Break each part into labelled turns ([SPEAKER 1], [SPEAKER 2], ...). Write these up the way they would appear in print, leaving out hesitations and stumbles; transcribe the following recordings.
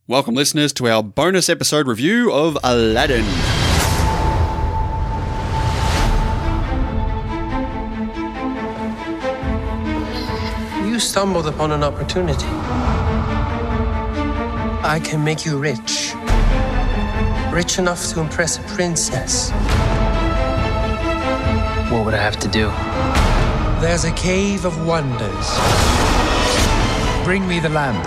[SPEAKER 1] Welcome, listeners, to our bonus episode review of Aladdin.
[SPEAKER 2] You stumbled upon an opportunity. I can make you rich. Rich enough to impress a princess.
[SPEAKER 3] What would I have to do?
[SPEAKER 2] There's a cave of wonders.
[SPEAKER 3] Bring me the lamp.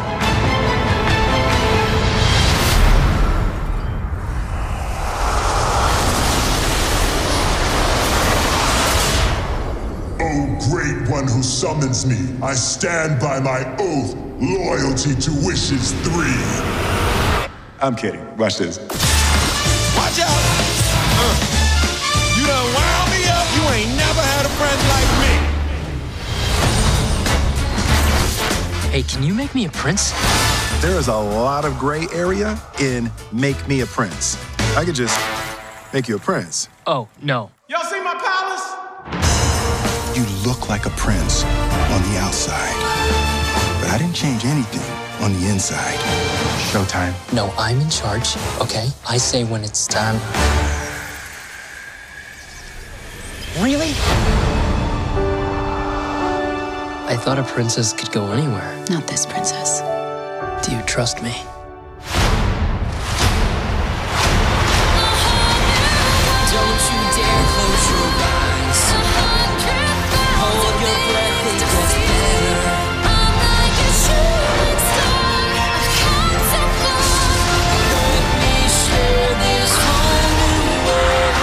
[SPEAKER 4] O great one who summons me, I stand by my oath, loyalty to wishes 3.
[SPEAKER 5] I'm kidding. Watch this.
[SPEAKER 6] Watch out! You done wound me up. You ain't never had a friend like me.
[SPEAKER 3] Hey, can you make me a prince?
[SPEAKER 5] There is a lot of gray area in Make Me a Prince. I could just make you a prince.
[SPEAKER 3] Oh, no.
[SPEAKER 6] Y'all see my palace?
[SPEAKER 5] You look like a prince on the outside, but I didn't change anything on the inside. Showtime.
[SPEAKER 3] No, I'm in charge, okay? I say when it's time. Really? I thought a princess could go anywhere.
[SPEAKER 7] Not this princess.
[SPEAKER 3] Do you trust me?
[SPEAKER 8] Don't you dare close your eyes. Hold your breath, it gets better. I'm like a shooting star. I've come so far. Let me share this whole new world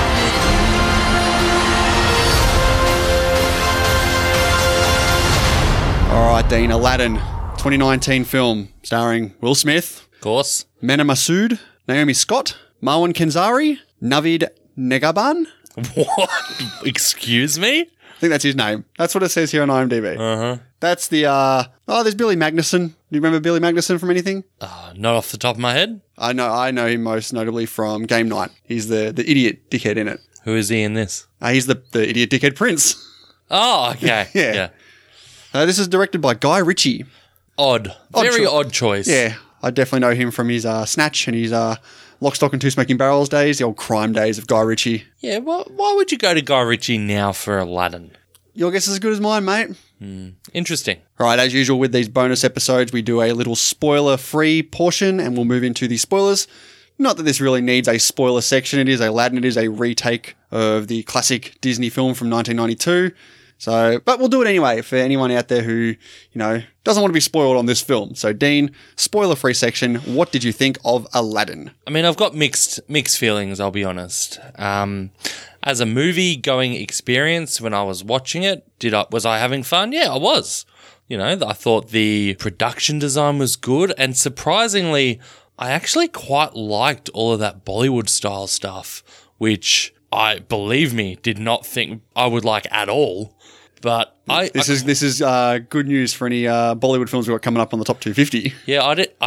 [SPEAKER 8] with you.
[SPEAKER 1] All right, Dean, Aladdin, 2019 film starring Will Smith,
[SPEAKER 9] Of course.
[SPEAKER 1] Mena Massoud, Naomi Scott, Marwan Kenzari, Navid Negaban.
[SPEAKER 9] What? Excuse me?
[SPEAKER 1] I think that's his name. That's what it says here on IMDb.
[SPEAKER 9] Uh-huh.
[SPEAKER 1] That's the, there's Billy Magnuson. Do you remember Billy Magnuson from anything?
[SPEAKER 9] Not off the top of my head.
[SPEAKER 1] I know him most notably from Game Night. He's the idiot dickhead in it.
[SPEAKER 9] Who is he in this?
[SPEAKER 1] He's the idiot dickhead prince.
[SPEAKER 9] Oh, okay.
[SPEAKER 1] Yeah. This is directed by Guy Ritchie.
[SPEAKER 9] Odd. Very odd choice.
[SPEAKER 1] Yeah, I definitely know him from his Snatch and his Lock, Stock and Two Smoking Barrels days, the old crime days of Guy Ritchie.
[SPEAKER 9] Yeah, why would you go to Guy Ritchie now for Aladdin?
[SPEAKER 1] Your guess is as good as mine, mate.
[SPEAKER 9] Interesting.
[SPEAKER 1] All right, as usual with these bonus episodes, we do a little spoiler-free portion and we'll move into the spoilers. Not that this really needs a spoiler section. It is Aladdin. It is a retake of the classic Disney film from 1992. But we'll do it anyway for anyone out there who, doesn't want to be spoiled on this film. So, Dean, spoiler-free section, what did you think of Aladdin?
[SPEAKER 9] I mean, I've got mixed feelings, I'll be honest. As a movie-going experience, when I was watching it, was I having fun? Yeah, I was. I thought the production design was good, and surprisingly, I actually quite liked all of that Bollywood-style stuff, which I, believe me, did not think I would like at all. But
[SPEAKER 1] This is good news for any Bollywood films we've got coming up on the top 250.
[SPEAKER 9] Yeah,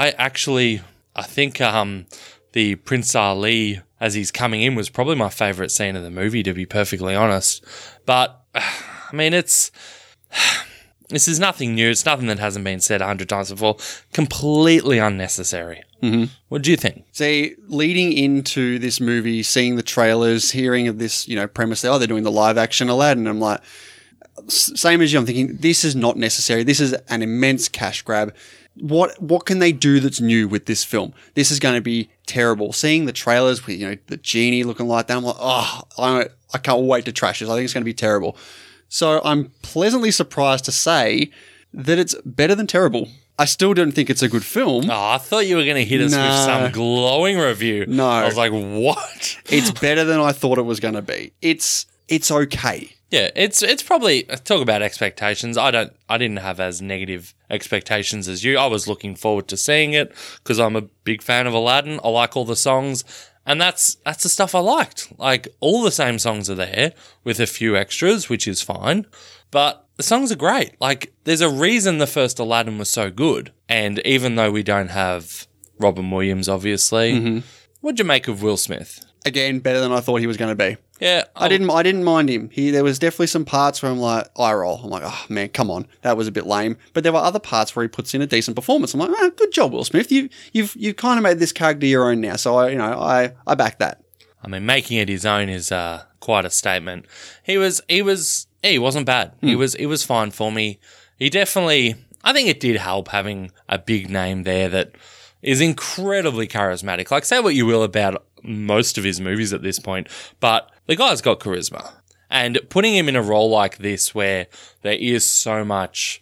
[SPEAKER 9] I think the Prince Ali as he's coming in was probably my favourite scene of the movie, to be perfectly honest. But I mean, this is nothing new. It's nothing that hasn't been said 100 times before. Completely unnecessary. Mm-hmm. What do you think?
[SPEAKER 1] See, leading into this movie, seeing the trailers, hearing of this, premise, they're doing the live action Aladdin. I'm like, same as you, I'm thinking, this is not necessary. This is an immense cash grab. What can they do that's new with this film? This is going to be terrible. Seeing the trailers with, the genie looking like that, I'm like, I can't wait to trash this. I think it's going to be terrible. So I'm pleasantly surprised to say that it's better than terrible. I still don't think it's a good film.
[SPEAKER 9] Oh, I thought you were going to hit us with some glowing review.
[SPEAKER 1] No.
[SPEAKER 9] I was like, what?
[SPEAKER 1] It's better than I thought it was going to be. It's okay.
[SPEAKER 9] Yeah, it's probably, talk about expectations. I didn't have as negative expectations as you. I was looking forward to seeing it because I'm a big fan of Aladdin. I like all the songs, and that's the stuff I liked. Like, all the same songs are there with a few extras, which is fine, but the songs are great. Like, there's a reason the first Aladdin was so good, and even though we don't have Robin Williams, obviously, what'd you make of Will Smith?
[SPEAKER 1] Again, better than I thought he was going to be.
[SPEAKER 9] Yeah,
[SPEAKER 1] I didn't mind him. There was definitely some parts where I'm like, eye roll. I'm like, oh man, come on, that was a bit lame. But there were other parts where he puts in a decent performance. I'm like, oh, good job, Will Smith. You've kind of made this character your own now. So I back that.
[SPEAKER 9] I mean, making it his own is quite a statement. He wasn't bad. He was fine for me. He definitely, I think it did help having a big name there that is incredibly charismatic. Like, say what you will about most of his movies at this point, but the guy's got charisma. And putting him in a role like this where there is so much,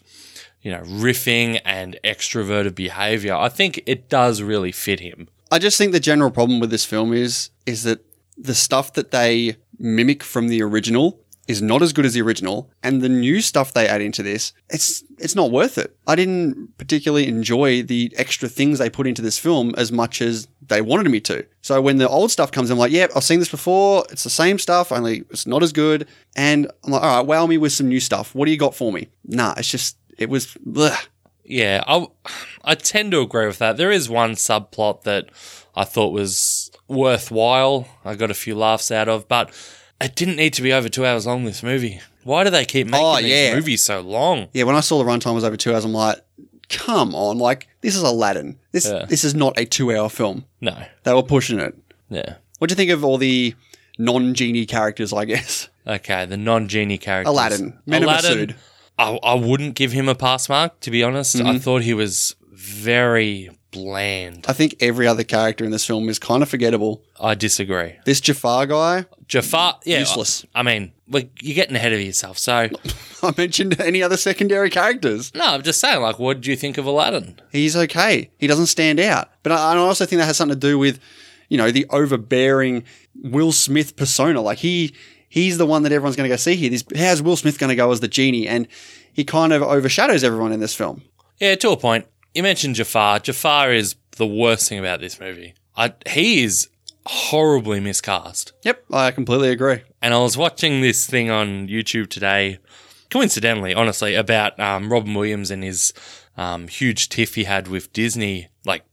[SPEAKER 9] riffing and extroverted behavior, I think it does really fit him.
[SPEAKER 1] I just think the general problem with this film is that the stuff that they mimic from the original is not as good as the original, and the new stuff they add into this, it's not worth it. I didn't particularly enjoy the extra things they put into this film as much as they wanted me to. So when the old stuff comes, I'm like, yeah, I've seen this before. It's the same stuff, only it's not as good. And I'm like, all right, wow me with some new stuff. What do you got for me? Nah, it was bleh.
[SPEAKER 9] Yeah, I tend to agree with that. There is one subplot that I thought was worthwhile. I got a few laughs out of, but it didn't need to be over 2 hours long, this movie. Why do they keep making these movies so long?
[SPEAKER 1] Yeah, when I saw the runtime was over 2 hours, I'm like, come on, like, this is Aladdin. This is not a 2 hour film.
[SPEAKER 9] No.
[SPEAKER 1] They were pushing it.
[SPEAKER 9] Yeah.
[SPEAKER 1] What do you think of all the non-genie characters, I guess?
[SPEAKER 9] Okay, the non-genie characters.
[SPEAKER 1] Aladdin. Masood.
[SPEAKER 9] I wouldn't give him a pass mark, to be honest.
[SPEAKER 1] Mm-hmm.
[SPEAKER 9] I thought he was very bland.
[SPEAKER 1] I think every other character in this film is kind of forgettable.
[SPEAKER 9] I disagree.
[SPEAKER 1] This Jafar guy,
[SPEAKER 9] yeah,
[SPEAKER 1] useless.
[SPEAKER 9] I mean, you're getting ahead of yourself. So
[SPEAKER 1] I mentioned any other secondary characters.
[SPEAKER 9] No, I'm just saying, what did you think of Aladdin?
[SPEAKER 1] He's okay. He doesn't stand out. But I also think that has something to do with, the overbearing Will Smith persona. Like he's the one that everyone's going to go see here. How's Will Smith going to go as the genie? And he kind of overshadows everyone in this film.
[SPEAKER 9] Yeah, to a point. You mentioned Jafar. Jafar is the worst thing about this movie. He is horribly miscast.
[SPEAKER 1] Yep, I completely agree.
[SPEAKER 9] And I was watching this thing on YouTube today, coincidentally, honestly, about Robin Williams and his huge tiff he had with Disney,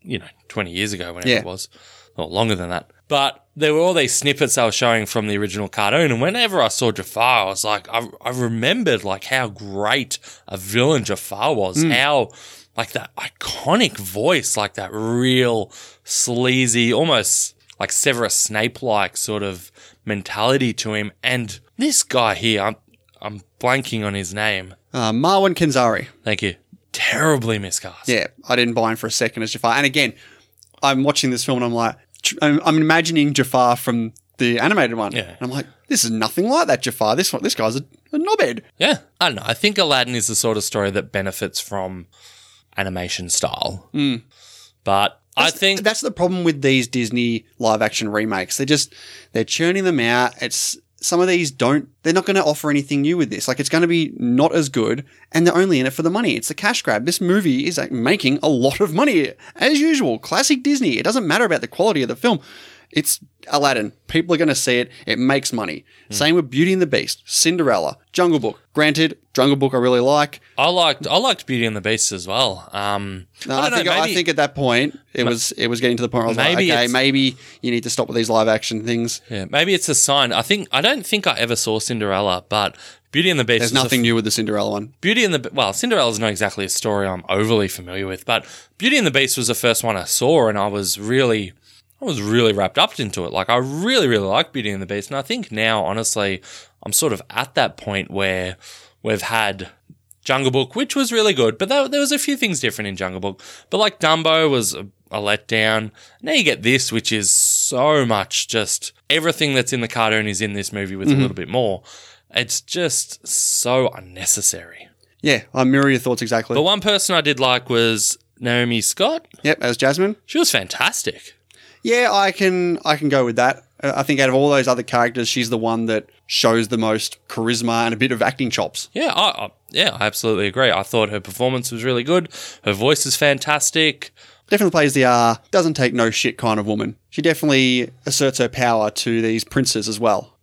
[SPEAKER 9] 20 years ago, whenever it was, or longer than that. But there were all these snippets they were showing from the original cartoon, and whenever I saw Jafar, I was like, I remembered how great a villain Jafar was, how that iconic voice, that real sleazy, almost like Severus Snape-like sort of mentality to him. And this guy here, I'm blanking on his name.
[SPEAKER 1] Marwan Kenzari.
[SPEAKER 9] Thank you. Terribly miscast.
[SPEAKER 1] Yeah, I didn't buy him for a second as Jafar. And again, I'm watching this film and I'm like, I'm imagining Jafar from the animated one.
[SPEAKER 9] Yeah.
[SPEAKER 1] And I'm like, this is nothing like that Jafar. This guy's a knobhead.
[SPEAKER 9] Yeah. I don't know. I think Aladdin is the sort of story that benefits from animation style. But I think
[SPEAKER 1] that's the problem with these Disney live action remakes. They're churning them out. Some of these they're not going to offer anything new with this. It's going to be not as good, and they're only in it for the money. It's a cash grab. This movie is making a lot of money. As usual, classic Disney. It doesn't matter about the quality of the film. It's Aladdin. People are going to see it. It makes money. Same with Beauty and the Beast, Cinderella, Jungle Book. Granted, Jungle Book I really like.
[SPEAKER 9] I liked Beauty and the Beast as well.
[SPEAKER 1] I think at that point it was getting to the point where I was like, okay, maybe you need to stop with these live action things.
[SPEAKER 9] Yeah, maybe it's a sign. I don't think I ever saw Cinderella, but Beauty and the Beast.
[SPEAKER 1] There's nothing new with the Cinderella one.
[SPEAKER 9] Cinderella's not exactly a story I'm overly familiar with, but Beauty and the Beast was the first one I saw, and I was really wrapped up into it. I really, really like Beauty and the Beast. And I think now, honestly, I'm sort of at that point where we've had Jungle Book, which was really good, but there was a few things different in Jungle Book. But Dumbo was a letdown. Now you get this, which is so much just everything that's in the cartoon is in this movie with a little bit more. It's just so unnecessary.
[SPEAKER 1] Yeah, I mirror your thoughts exactly.
[SPEAKER 9] But one person I did like was Naomi Scott.
[SPEAKER 1] Yep, as Jasmine.
[SPEAKER 9] She was fantastic.
[SPEAKER 1] Yeah, I can go with that. I think out of all those other characters, she's the one that shows the most charisma and a bit of acting chops.
[SPEAKER 9] Yeah, I absolutely agree. I thought her performance was really good. Her voice is fantastic.
[SPEAKER 1] Definitely plays the doesn't take no shit kind of woman. She definitely asserts her power to these princes as well.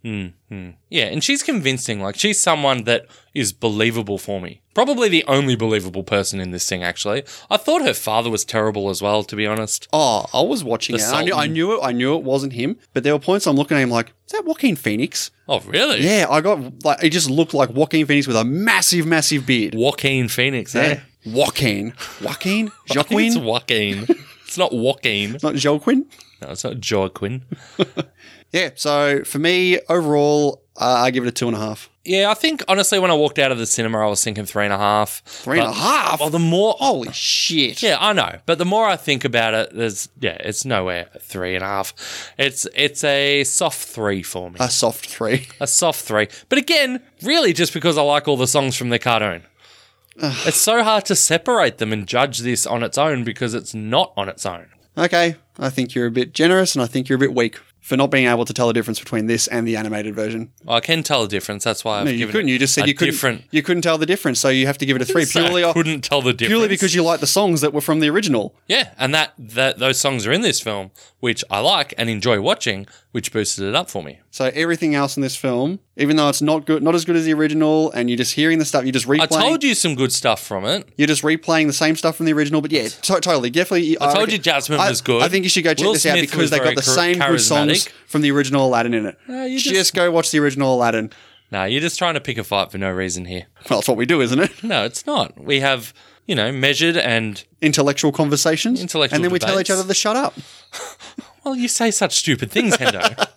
[SPEAKER 9] Yeah, and she's convincing. Like, she's someone that is believable for me. Probably the only believable person in this thing, actually. I thought her father was terrible as well, to be honest.
[SPEAKER 1] Oh, I was watching it. I knew it wasn't him, but there were points I'm looking at him like, is that Joaquin Phoenix?
[SPEAKER 9] Oh, really?
[SPEAKER 1] Yeah, I got, like, it just looked like Joaquin Phoenix with a massive, massive beard.
[SPEAKER 9] Joaquin Phoenix, eh?
[SPEAKER 1] Yeah. Joaquin?
[SPEAKER 9] I think it's Joaquin. It's not Joaquin.
[SPEAKER 1] It's not Joaquin?
[SPEAKER 9] No, it's not Joaquin.
[SPEAKER 1] Yeah, so for me, overall, I give it a 2.5.
[SPEAKER 9] Yeah, I think, honestly, when I walked out of the cinema, I was thinking 3.5.
[SPEAKER 1] 3.5?
[SPEAKER 9] Well, the more...
[SPEAKER 1] Holy shit.
[SPEAKER 9] Yeah, I know. But the more I think about it, it's nowhere 3.5. It's a soft 3 for me.
[SPEAKER 1] A soft 3.
[SPEAKER 9] A soft 3. But again, really just because I like all the songs from the cartoon. It's so hard to separate them and judge this on its own because it's not on its own.
[SPEAKER 1] Okay, I think you're a bit generous and I think you're a bit weak for not being able to tell the difference between this and the animated version.
[SPEAKER 9] I can tell the difference. That's why I've
[SPEAKER 1] No, you
[SPEAKER 9] given
[SPEAKER 1] couldn't.
[SPEAKER 9] it
[SPEAKER 1] You just said
[SPEAKER 9] a
[SPEAKER 1] you couldn't.
[SPEAKER 9] different.
[SPEAKER 1] You couldn't tell the difference, so you have to give it a 3 purely.
[SPEAKER 9] I couldn't tell the difference.
[SPEAKER 1] Purely because you like the songs that were from the original.
[SPEAKER 9] Yeah, and that those songs are in this film, which I like and enjoy watching, which boosted it up for me.
[SPEAKER 1] So everything else in this film, even though it's not good, not as good as the original, and you're just hearing the stuff, you're just replaying.
[SPEAKER 9] I told you some good stuff from it.
[SPEAKER 1] You're just replaying the same stuff from the original, but yeah, totally, definitely.
[SPEAKER 9] I told you Jasmine was good.
[SPEAKER 1] I think you should go check
[SPEAKER 9] Will
[SPEAKER 1] this out
[SPEAKER 9] Smith
[SPEAKER 1] because
[SPEAKER 9] was
[SPEAKER 1] they got
[SPEAKER 9] very
[SPEAKER 1] the same good songs
[SPEAKER 9] charismatic.
[SPEAKER 1] from the original Aladdin in it.
[SPEAKER 9] you
[SPEAKER 1] Just go watch the original Aladdin.
[SPEAKER 9] No, you're just trying to pick a fight for no reason here.
[SPEAKER 1] Well, that's what we do, isn't it?
[SPEAKER 9] No, it's not. We have, measured and...
[SPEAKER 1] Intellectual conversations.
[SPEAKER 9] Intellectual
[SPEAKER 1] and then we tell each
[SPEAKER 9] debates.
[SPEAKER 1] other to shut up.
[SPEAKER 9] Well, you say such stupid things, Hendo.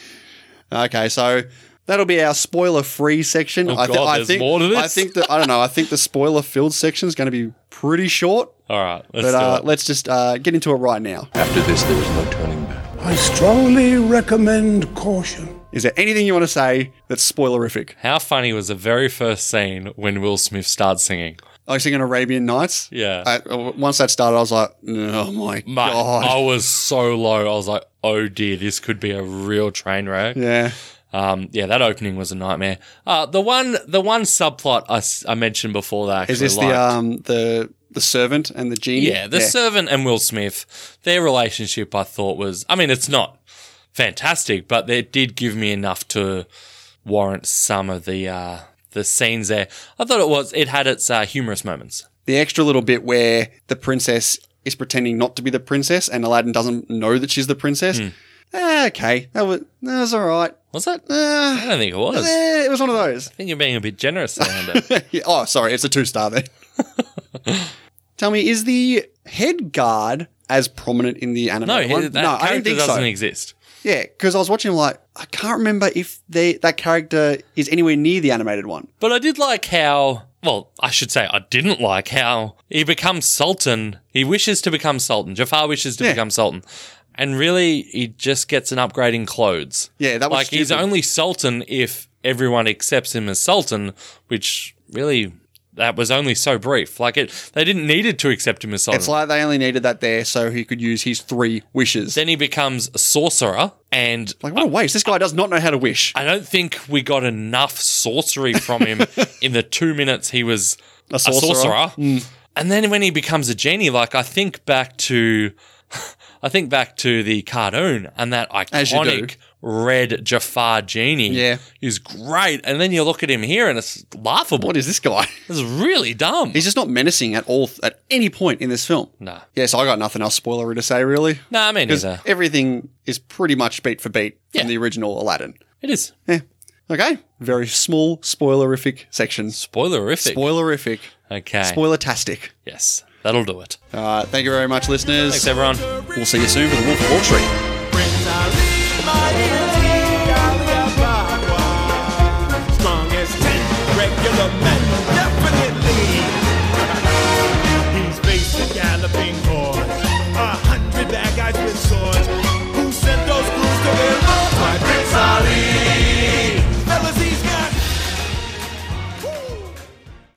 [SPEAKER 1] Okay, so that'll be our spoiler-free section.
[SPEAKER 9] Oh, God, there's more to this?
[SPEAKER 1] I think the spoiler-filled section is going to be pretty short.
[SPEAKER 9] All right, let's
[SPEAKER 1] But
[SPEAKER 9] do it.
[SPEAKER 1] let's just get into it right now.
[SPEAKER 7] After this, there is no turning back.
[SPEAKER 4] I strongly recommend caution.
[SPEAKER 1] Is there anything you want to say that's spoilerific?
[SPEAKER 9] How funny was the very first scene when Will Smith starts singing?
[SPEAKER 1] I was singing Arabian Nights.
[SPEAKER 9] Yeah.
[SPEAKER 1] Once that started, I was like, oh my
[SPEAKER 9] Mate,
[SPEAKER 1] God.
[SPEAKER 9] I was so low. I was like, oh dear, this could be a real train wreck.
[SPEAKER 1] Yeah.
[SPEAKER 9] Yeah, that opening was a nightmare. The one subplot I mentioned before that I
[SPEAKER 1] Is this the servant and the genie?
[SPEAKER 9] Yeah, the servant and Will Smith, their relationship I thought was, I mean, it's not fantastic, but it did give me enough to warrant some of the scenes there. I thought it had its humorous moments.
[SPEAKER 1] The extra little bit where the princess is pretending not to be the princess and Aladdin doesn't know that she's the princess. Okay, that was all right.
[SPEAKER 9] Was it? I don't think it was.
[SPEAKER 1] It was one of those.
[SPEAKER 9] I think you're being a bit generous there, Hendo.
[SPEAKER 1] Yeah, oh, sorry, it's a 2-star then. Tell me, is the head guard as prominent in the animated one?
[SPEAKER 9] That
[SPEAKER 1] I didn't
[SPEAKER 9] character
[SPEAKER 1] think
[SPEAKER 9] doesn't
[SPEAKER 1] so.
[SPEAKER 9] exist.
[SPEAKER 1] Yeah, because I was watching, like, I can't remember if that character is anywhere near the animated one.
[SPEAKER 9] But I did like how, well, I should say I didn't like how he becomes Sultan. He wishes to become Sultan. Jafar wishes to become Sultan. And really, he just gets an upgrade in clothes.
[SPEAKER 1] Yeah, that was
[SPEAKER 9] like, he's
[SPEAKER 1] stupid.
[SPEAKER 9] only Sultan if everyone accepts him as Sultan, which really, that was only so brief. Like, they didn't needed to accept him as Sultan.
[SPEAKER 1] It's like they only needed that there so he could use his 3 wishes.
[SPEAKER 9] Then he becomes a sorcerer, and
[SPEAKER 1] Like, what a waste. This guy does not know how to wish.
[SPEAKER 9] I don't think we got enough sorcery from him in the 2 minutes he was a sorcerer. And then when he becomes a genie, like, I think back to the cartoon and that
[SPEAKER 1] As you do.
[SPEAKER 9] iconic red Jafar genie is great. And then you look at him here and it's laughable.
[SPEAKER 1] What is this guy?
[SPEAKER 9] It's really dumb.
[SPEAKER 1] He's just not menacing at all at any point in this film.
[SPEAKER 9] Nah.
[SPEAKER 1] Yeah, so I got nothing else spoilery to say, really.
[SPEAKER 9] Nah, I mean,
[SPEAKER 1] Because
[SPEAKER 9] neither.
[SPEAKER 1] everything is pretty much beat for beat from
[SPEAKER 9] Yeah.
[SPEAKER 1] the original Aladdin.
[SPEAKER 9] It is.
[SPEAKER 1] Yeah. Okay. Very small spoilerific section.
[SPEAKER 9] Spoilerific.
[SPEAKER 1] Spoilerific.
[SPEAKER 9] Okay.
[SPEAKER 1] Spoilertastic.
[SPEAKER 9] Yes, that'll do it.
[SPEAKER 1] Thank you very much, listeners.
[SPEAKER 9] Thanks, everyone.
[SPEAKER 1] We'll see you soon for the Wolf of Wall Street.
[SPEAKER 6] Strong as 10 regular men.